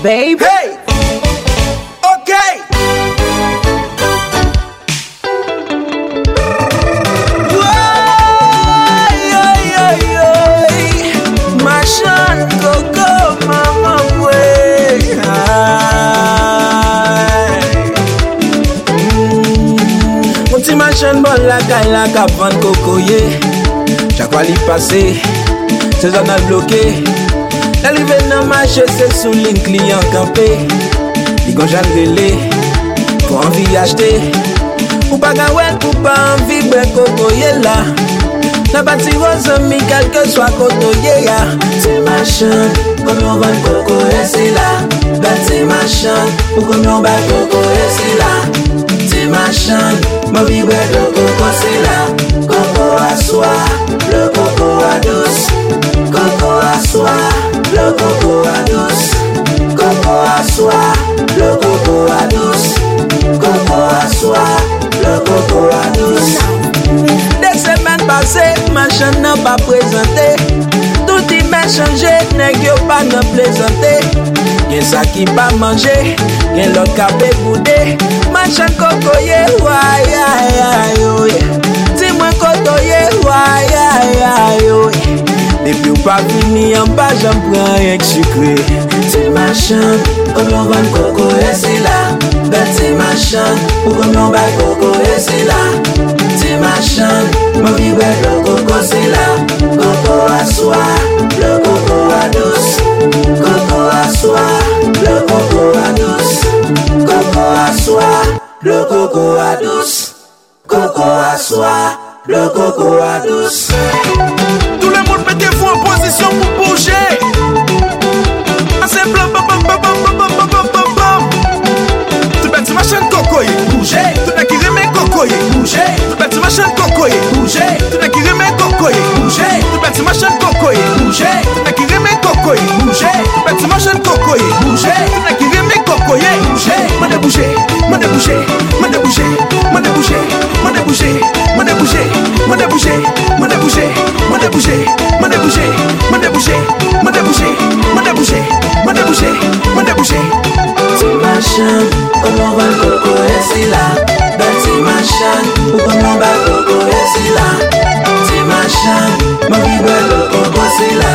babe. Hey! Okay! Machan Coco, maman, ouais. Mon petit machan bon la caille la capane cocoyer. Chaque fois l'y passer, c'est un a bloqué. L'arrivée dans marché, c'est sous ligne client campé. Il gonjan relé, pour envie acheter. Ou pas gawel, ou pas envie, ben cocoyer là. N'a pas tiré aux amis, quel que soit cocoyer ya. C'est machin, comme on vend coco et c'est là. Ben c'est machin, ou comme on bat coco et c'est là. C'est machin, ma vie de coco c'est là. Coco à soi, le coco à douce. Coco à soi, le coco à douce. Coco à soi, le coco à douce. Coco à soi, le coco à douce. Des semaines passées, machin n'a pas présenté. Tout y m'a changé, nèg yo pas n'a plaisanté. Y'a ça qui pas manger, y'a l'autre qui a boudé. Machin cocoyer, ouais, aïe, aïe, dis-moi cocoyer, ouais, aïe, aïe. Depuis ou pas fini en bas, j'en prends rien que sucré. C'est machin, comme on vend coco et c'est là. Ben c'est machin, ou comme on bat coco et c'est là. C'est machin, ma vie le coco c'est là. Coco à soi, le coco à douce. Coco à soi, le coco à douce. Coco à soi, le coco à douce. Coco à soi, le coco à douce. Tout le monde mettez-vous en position pour bouger. C'est blanc, bam, bam, bam, bam, bam, bam, bam, bam, bam. Tout petit machin cocoyer, bouger. Tout le qui remet cocoyer, bouger. Tout petit machin cocoyer, bouger. Tout le qui remet cocoyer, bouger. Tout petit machin cocoyer, bouger. Tout le qui remet cocoyer, bouger. Tout petit machin cocoyer, bouger. Tout le qui remet cocoyer, bouger. M'en bouger, m'en bouger, m'en bouger, m'en bouger, m'en bouger, m'en bouger, m'en bouger, m'en bouger, m'en bouger, m'en bouger, m'en bouger, m'en bouger, m'en bouger, m'en bouger, m'en bouger. C'est machin, comme on va le coco et c'est là. Ben c'est machin, ou comme on va le coco et c'est là. C'est machin, ma vie le coco c'est là.